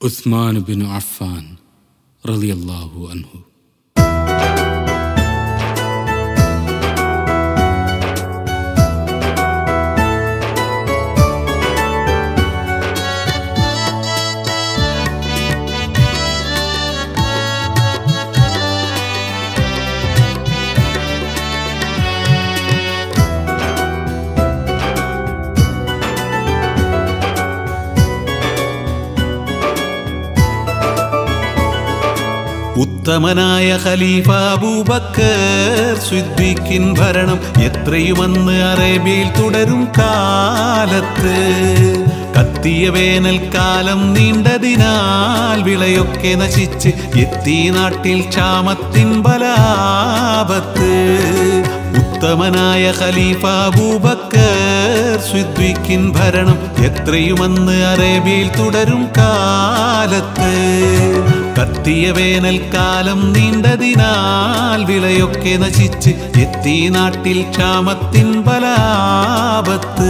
Usman bin Affan റളിയല്ലാഹു അൻഹു. ഉത്തമനായ ഖലീഫ അബൂബക്കർ സിദ്ദീഖിൻ ഭരണം എത്രയുമന്ന് അറേബ്യയിൽ തുടരും കാലത്ത് കത്തിയ വേനൽക്കാലം നീണ്ടതിനാൽ വിളയൊക്കെ നശിച്ച് എത്തി നാട്ടിൽ ക്ഷാമത്തിൻ ബലാപത്ത്. ഉത്തമനായ ഖലീഫ അബൂബക്കർ സിദ്ദീഖിൻ ഭരണം എത്രയുമന്ന് അറേബ്യയിൽ തുടരും കാലത്ത് കത്തിയ വേനൽക്കാലം നീണ്ടതിനാൽ വിളയൊക്കെ നശിച്ച് എത്തി നാട്ടിൽ ക്ഷാമത്തിൻ ബലാപത്ത്.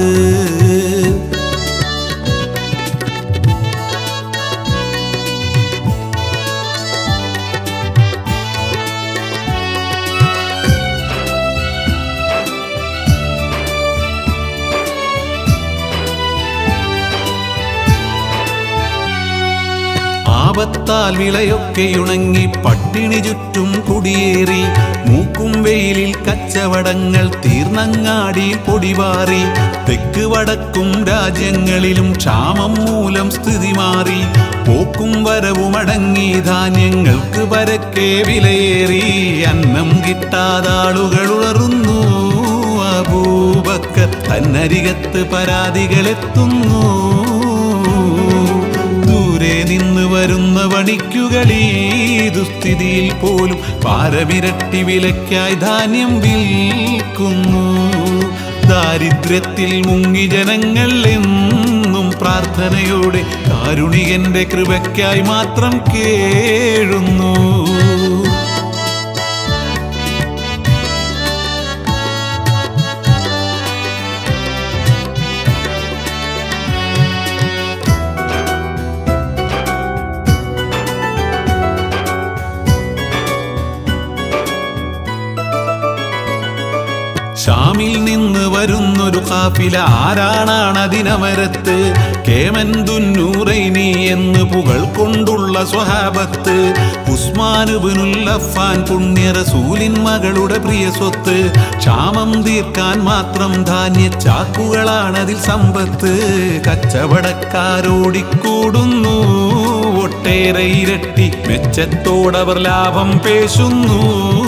ആപത്താൽ വിളയൊക്കെയുണങ്ങി പട്ടിണി ചുറ്റും കുടിയേറി മൂക്കും വെയിലിൽ കച്ചവടങ്ങൾ തീർന്നങ്ങാടിയിൽ പൊടിവാറി. തെക്ക് വടക്കും രാജ്യങ്ങളിലും ക്ഷാമം മൂലം സ്ഥിതി മാറി. പോക്കും വരവുമടങ്ങി ധാന്യങ്ങൾക്ക് പരക്കെ വിലയേറി. അന്നം കിട്ടാതാളുകൾ ഉണർന്നു. അബൂബക്കർ തന്നരികത്ത് പരാതികളെത്തുന്നു. ദൂരെ നിന്ന് വരുന്ന വണിക്കുകളീ ദുസ്ഥിതിയിൽ പോലും പാരമിരട്ടി വിലയ്ക്കായി ധാന്യം വിൽക്കുന്നു. ദാരിദ്ര്യത്തിൽ മുങ്ങി ജനങ്ങൾ എന്നും പ്രാർത്ഥനയോടെ കാരുണികന്റെ കൃപയ്ക്കായി മാത്രം കേഴുന്നു. ഷാമിൽ നിന്ന് വരുന്നൊരു ഖാഫില ആരാണതിനമരത്ത്. കേമൻ ദുന്നൂറൈനി എന്ന് പുകൾ കൊണ്ടുള്ള സ്വഹാബത്ത്. ഉസ്മാൻ ഇബ്നുൽ അഫ്ഫാൻ പുണ്യ റസൂലിൻ മകളുടെ പ്രിയ സ്വത്ത്. ക്ഷാമം തീർക്കാൻ മാത്രം ധാന്യ ചാക്കുകളാണതിൽ സമ്പത്ത്. കച്ചവടക്കാരോടിക്കൂടുന്നു. ഒട്ടേറെ ഇരട്ടി മെച്ചത്തോടവർ ലാഭം പേശുന്നു.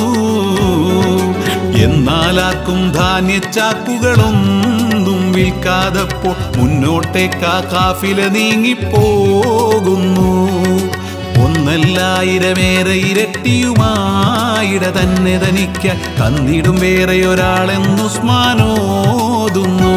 എന്നാലാർക്കും ധാന്യച്ചാക്കുകളൊന്നും വിൽക്കാതപ്പോൾ മുന്നോട്ടേക്കാ കാഫില നീങ്ങിപ്പോകുന്നു. ഒന്നല്ലായിരമേറെ ഇരട്ടിയുമായിട തന്നെ തനിക്കാൻ തന്നിടും വേറെയൊരാളെന്ന് ഉസ്മാനോതുന്നു.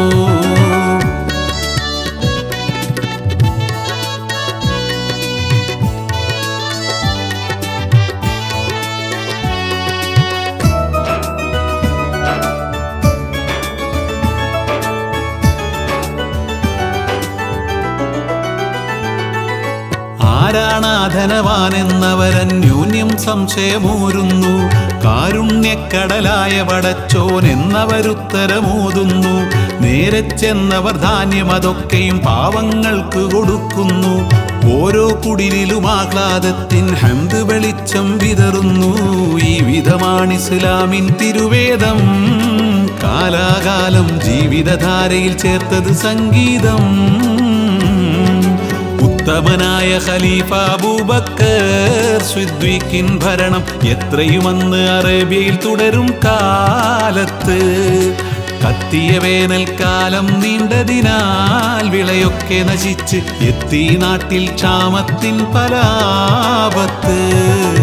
ആരാണാധനവാനെന്നവരന്യൂന്യം സംശയമൂരുന്നു. കാരുണ്യക്കടലായ പടച്ചോൻ എന്നവരുത്തരമോതുന്നു. നേരെ ചെന്നവർ ധാന്യം അതൊക്കെയും പാവങ്ങൾക്ക് കൊടുക്കുന്നു. ഓരോ കുടിലിലും ആഹ്ലാദത്തിൻ ഹംദ് വെളിച്ചം വിതറുന്നു. ഈ വിധമാണ് ഇസ്ലാമിൻ തിരുവേദം. കാലാകാലം ജീവിതധാരയിൽ ചേർത്തത് സംഗീതം. ഉത്തമനായ ഖലീഫ അബൂബക്കർ സിദ്ദീഖിൻ ഭരണം എത്രയുമന്ന് അറേബ്യയിൽ തുടരും കാലത്ത് കത്തിയ വേനൽക്കാലം നീണ്ടതിനാൽ വിളയൊക്കെ നശിച്ച് എത്തി നാട്ടിൽ ക്ഷാമത്തിൻ പലാപത്ത്.